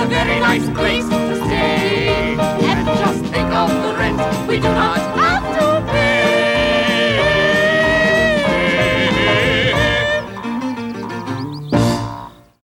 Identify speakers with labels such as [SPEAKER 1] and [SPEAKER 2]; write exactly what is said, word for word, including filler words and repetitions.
[SPEAKER 1] very nice place to stay. And just think of the rent we do not